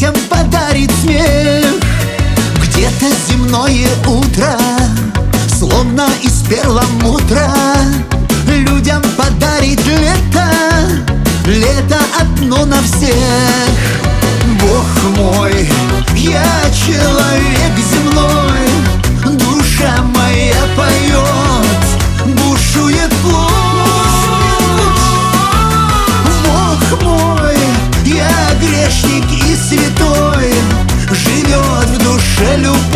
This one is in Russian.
детям подарит смех. Где-то земное утро, словно из перламутра, людям подарит лето, лето одно на всех. Бог мой, я человек земной, душа моя поет, бушует плоть. Бог мой, я грешник и святой, живет в душе любовь.